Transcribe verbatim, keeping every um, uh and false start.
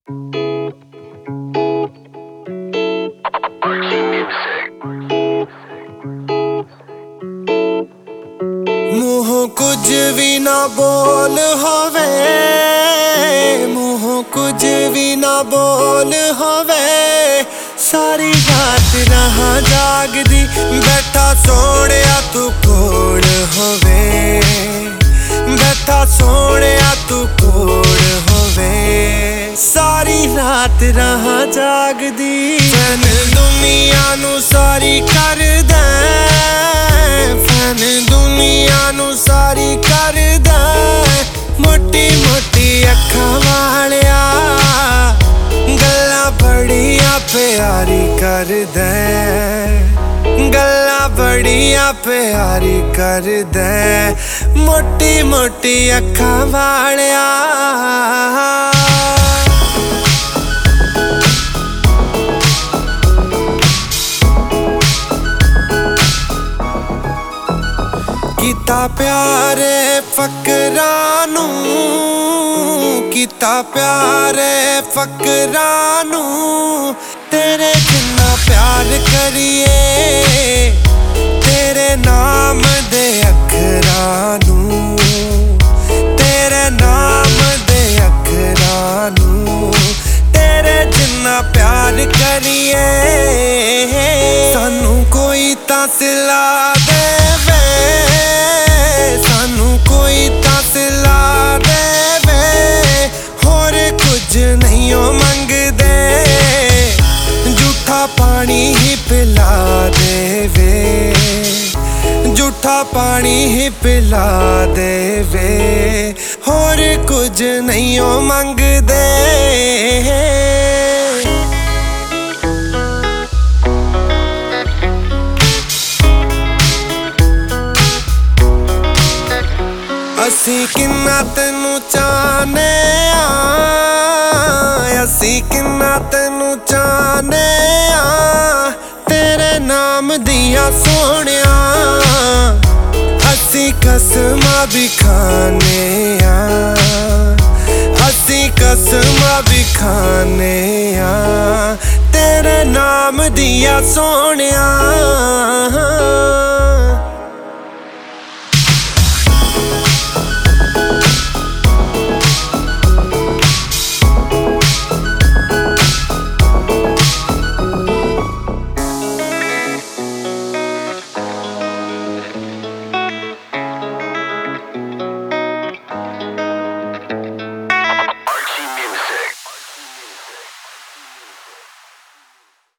मूहों कुछ भी ना बोल होवे, मूहों कुछ भी ना बोल होवे, सारी रात रहा जागदी बैठा सोहणिया तू कोल होवे, बैठा सोहणिया तू कोल होवे, सारी रात रहा जागदी फैन दुनिया नू सारी कर दे, फैन दुनिया नू सारी कर दे, मोटी मोटी अखां वालिया गल्लां बड़ियां प्यारी कर दे, गल्लां बड़ियां प्यारी कर दे, मोटी मोटी अखां वालिया। कीता प्यारे फकरां नू, कीता प्यारे फकरां नू, तेरे जिन्ना प्यार करिए, तेरे नाम दे अखरां नू, तेरे नाम दे अखरां नू, तेरे जिन्ना प्यार करिए, सानू कोई तां सिला देवे, सानू कोई तां सिला देवे, होर कुछ नहीं ओ मंगदे, झूठा पानी ही पिला देवे, झूठा पानी ही पिला देवे, होर कुछ नहीं ओ मंगदे। असी किन्ना तेनू चाहने आ, असी किन्ना तेनू चाहने आ, तेरे नाम दिया सोहणिया असी कसमां भी खाने आ, असी कसमां भी खाने आ, तेरे नाम दिया सोहणिया।